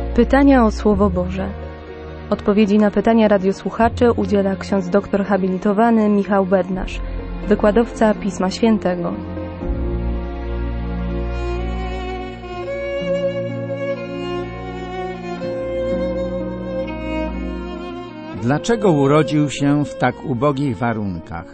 Pytania o Słowo Boże. Odpowiedzi na pytania radiosłuchaczy udziela ksiądz doktor habilitowany Michał Bednarz, wykładowca Pisma Świętego. Dlaczego urodził się w tak ubogich warunkach?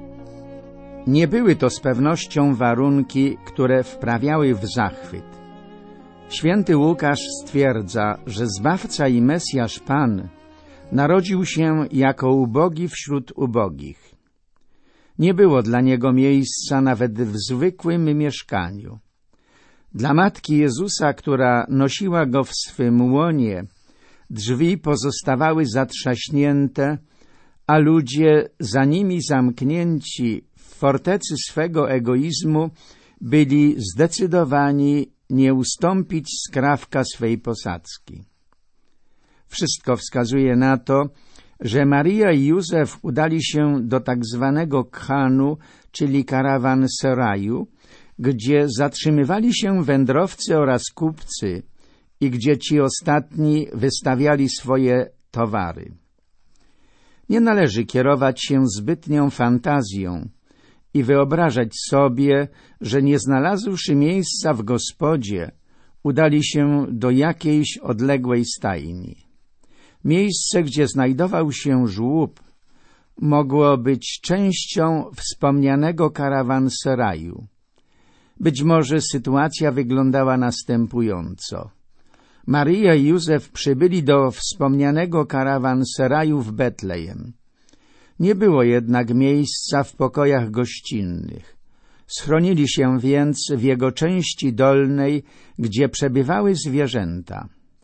Nie były to z pewnością warunki, które wprawiały w zachwyt. Święty Łukasz stwierdza, że Zbawca i Mesjasz Pan narodził się jako ubogi wśród ubogich. Nie było dla niego miejsca nawet w zwykłym mieszkaniu. Dla matki Jezusa, która nosiła go w swym łonie, drzwi pozostawały zatrzaśnięte, a ludzie za nimi zamknięci w fortecy swego egoizmu byli zdecydowani nie ustąpić skrawka swej posadzki. Wszystko wskazuje na to, że Maria i Józef udali się do tak zwanego khanu, czyli karawanseraju, gdzie zatrzymywali się wędrowcy oraz kupcy i gdzie ci ostatni wystawiali swoje towary. Nie należy kierować się zbytnią fantazją i wyobrażać sobie, że nie znalazłszy miejsca w gospodzie, udali się do jakiejś odległej stajni. Miejsce, gdzie znajdował się żłób, mogło być częścią wspomnianego karawanseraju. Być może sytuacja wyglądała następująco. Maria i Józef przybyli do wspomnianego karawanseraju w Betlejem. Nie było jednak miejsca w pokojach gościnnych. Schronili się więc w jego części dolnej, gdzie przebywały zwierzęta.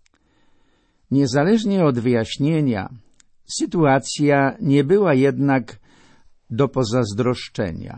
Niezależnie od wyjaśnienia, sytuacja nie była jednak do pozazdroszczenia.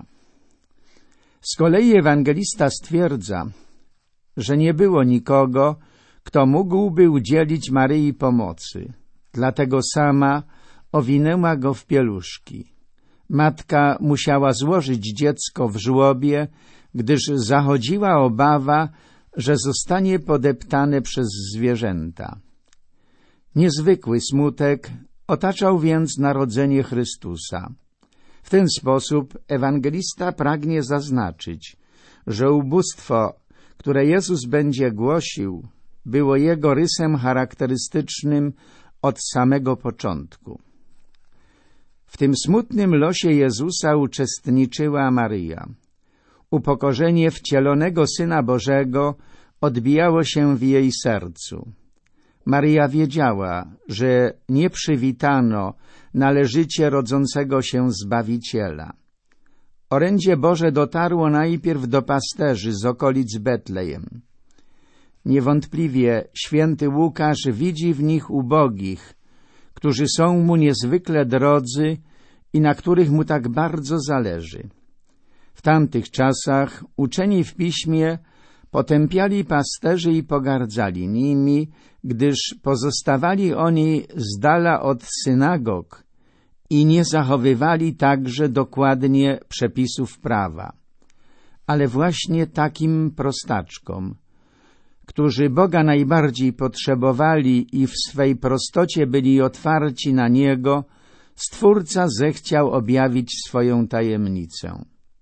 Z kolei ewangelista stwierdza, że nie było nikogo, kto mógłby udzielić Maryi pomocy. Dlatego sama owinęła go w pieluszki. Matka musiała złożyć dziecko w żłobie, gdyż zachodziła obawa, że zostanie podeptane przez zwierzęta. Niezwykły smutek otaczał więc narodzenie Chrystusa. W ten sposób ewangelista pragnie zaznaczyć, że ubóstwo, które Jezus będzie głosił, było jego rysem charakterystycznym od samego początku. W tym smutnym losie Jezusa uczestniczyła Maryja. Upokorzenie wcielonego Syna Bożego odbijało się w jej sercu. Maryja wiedziała, że nie przywitano należycie rodzącego się Zbawiciela. Orędzie Boże dotarło najpierw do pasterzy z okolic Betlejem. Niewątpliwie święty Łukasz widzi w nich ubogich, którzy są mu niezwykle drodzy i na których mu tak bardzo zależy. W tamtych czasach uczeni w Piśmie potępiali pasterzy i pogardzali nimi, gdyż pozostawali oni z dala od synagog i nie zachowywali także dokładnie przepisów prawa. Ale właśnie takim prostaczkom, którzy Boga najbardziej potrzebowali i w swej prostocie byli otwarci na Niego, Stwórca zechciał objawić swoją tajemnicę.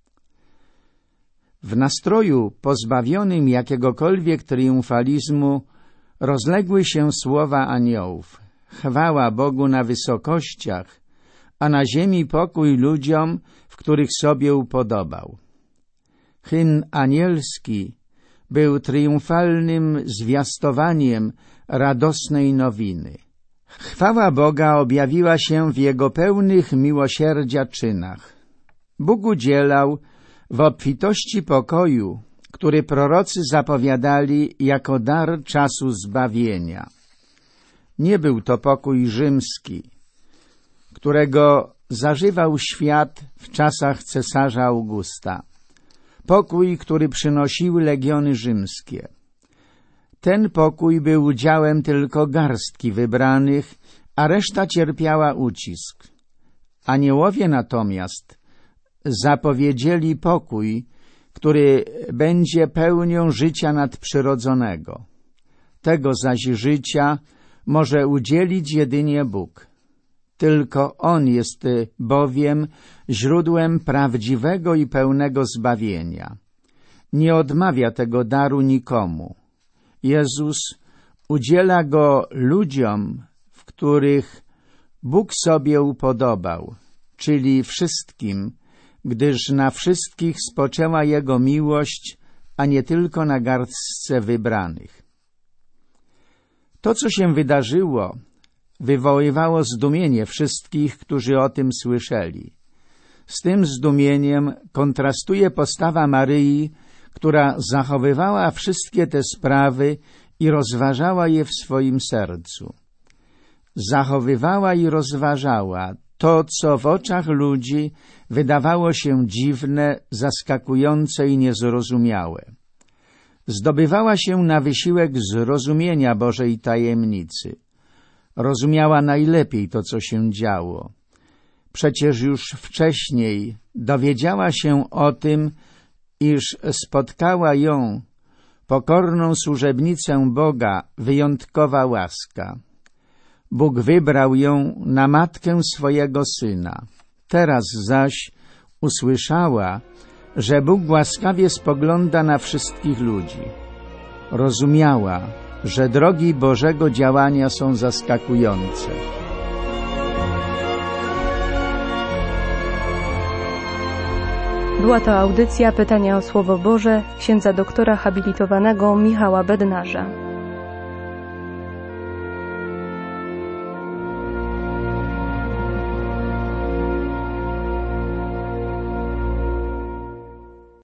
W nastroju pozbawionym jakiegokolwiek triumfalizmu rozległy się słowa aniołów: chwała Bogu na wysokościach, a na ziemi pokój ludziom, w których sobie upodobał. Hymn anielski był triumfalnym zwiastowaniem radosnej nowiny. Chwała Boga objawiła się w Jego pełnych miłosierdzia czynach. Bóg udzielał w obfitości pokoju, który prorocy zapowiadali jako dar czasu zbawienia. Nie był to pokój rzymski, którego zażywał świat w czasach cesarza Augusta. Pokój, który przynosiły legiony rzymskie. Ten pokój był udziałem tylko garstki wybranych, a reszta cierpiała ucisk. Aniołowie natomiast zapowiedzieli pokój, który będzie pełnią życia nadprzyrodzonego. tego zaś życia może udzielić jedynie Bóg. Tylko On jest bowiem źródłem prawdziwego i pełnego zbawienia. Nie odmawia tego daru nikomu. Jezus udziela go ludziom, w których Bóg sobie upodobał, czyli wszystkim, gdyż na wszystkich spoczęła Jego miłość, a nie tylko na garstce wybranych. To, co się wydarzyło, wywoływało zdumienie wszystkich, którzy o tym słyszeli. Z tym zdumieniem kontrastuje postawa Maryi, która zachowywała wszystkie te sprawy i rozważała je w swoim sercu. Zachowywała i rozważała to, co w oczach ludzi wydawało się dziwne, zaskakujące i niezrozumiałe. Zdobywała się na wysiłek zrozumienia Bożej tajemnicy. Rozumiała najlepiej to, co się działo. Przecież już wcześniej dowiedziała się o tym, iż spotkała ją, pokorną służebnicę Boga, wyjątkowa łaska. Bóg wybrał ją na matkę swojego Syna. Teraz zaś usłyszała, że Bóg łaskawie spogląda na wszystkich ludzi. Rozumiała, że drogi Bożego działania są zaskakujące. Była to audycja Pytania o Słowo Boże księdza doktora habilitowanego Michała Bednarza.